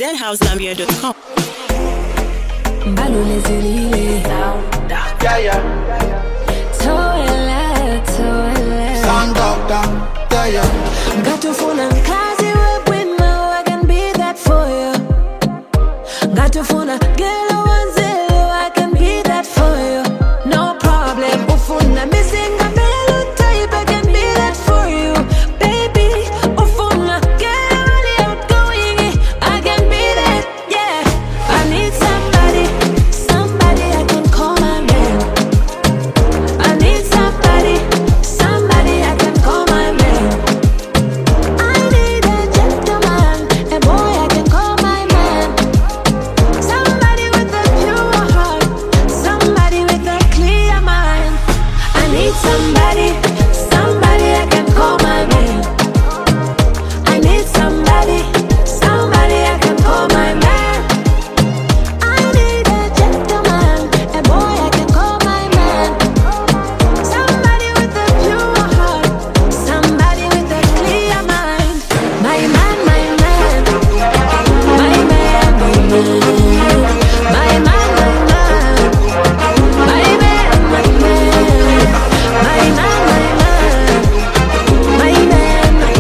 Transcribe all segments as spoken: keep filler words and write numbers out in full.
z house gambia dot com. Yeah, yeah. Toilet, toilet. Sound doctor. Yeah, yeah. Got to phone and kazi we win now. I can be that for you. Got to phone a girl one zero. I can be that for you. No problem. Ufuna missing a melody type. I can be that for you, baby. Ufuna girl really outgoing. I can be that. Yeah. I need somebody, somebody I can call my man. I need somebody, somebody I can call my man. I need a gentleman, a boy I can call my man. Somebody with a pure heart, somebody with a clear mind. I need somebody, somebody I can call my man. I need somebody, somebody I can call my man. I need a gentleman, a boy I can call my man. Somebody with a pure heart, somebody with a clear mind. My man, my man, my man, my man, my man, my man, my man, my man, my man, my man, my man, my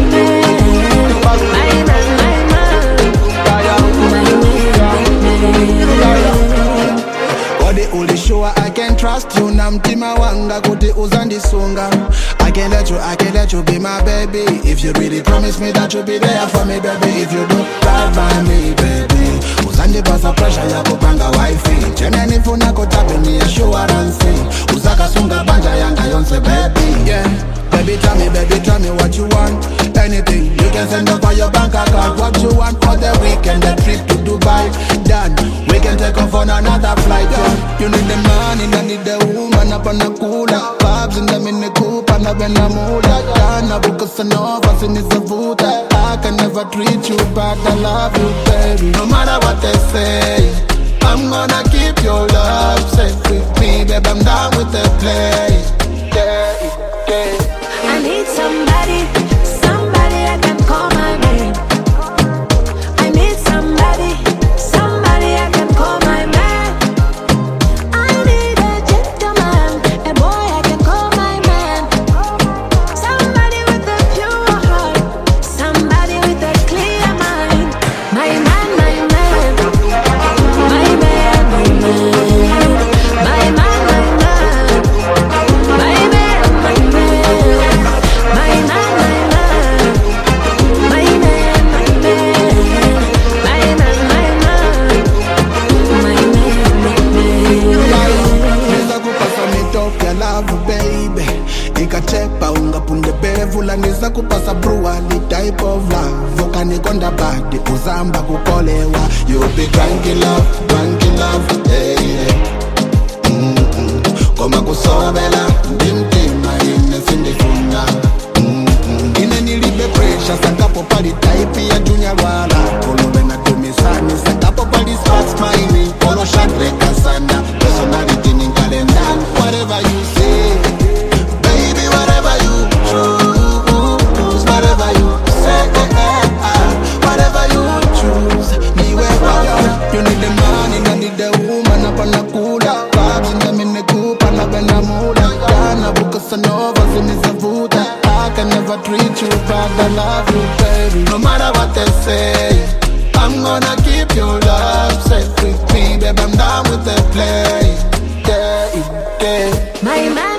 Body only show I can trust you. Namtima wanga kuti uzandisunga. I can let you, I can let you be my baby. If you really promise me that you'll be there for me, baby. If you don't ride by me, baby. Uzandipasa pressure ya kupanga wifi. Chene nifuna kotabe ni assurance. Uzaka sunga banja yanga yonse, baby. Yeah, baby tell me, baby tell me what you want. Anything you can send over your bank account. What you want for the weekend, the trip to Dubai. Done, we can take off on another flight. Yeah. You need the money, I need the woman up on the cooler. Vibes in them in the coupe, and I've been a moolah. Done, I book a Sanova, sin is a voota. I can never treat you bad, I love you, baby. No matter what they say, I'm gonna keep your love safe with me, babe. I'm down with the play. Yeah, yeah. I need somebody, somebody I can call my man. I need somebody, somebody I can call my man. I need a gentleman, a boy I can call my man. Somebody with a pure heart, somebody with a clear mind. My man, my man, my man, my man, my man, my man, my man, my man. My man, my man, my man, my man, my man, my man, my man. Niza kupasa mitop ya love, baby. Ikachepa ungapunde bevula. Niza kupasa brewer, the type of love. Ukanikonda badi, uzamba kukolewa. You be cranky love, cranky love, hey, hey. Mm-mm. Koma kusobela, ndimtima ine sindifuna. Mm-mm. Ine nilibe pressure, sakapo pali type ya junior wala. Kolobe na tumisani, sakapo pali start smiling. Kolo shadreka sana, personality ni kalendani. Whatever you say, baby, whatever you choose, whatever you say, eh, eh, ah, whatever you choose, niwe wala. You need the money, I need the woman up on the cooler. Vibes in them in the coupe, and I've been a moolah. Dana book a Sanova, sin is a voota. I can never treat you bad, I love you, baby. No matter what they say, I'm gonna keep your love safe with me, babe. I'm down with the play. Yeah, yeah. My man.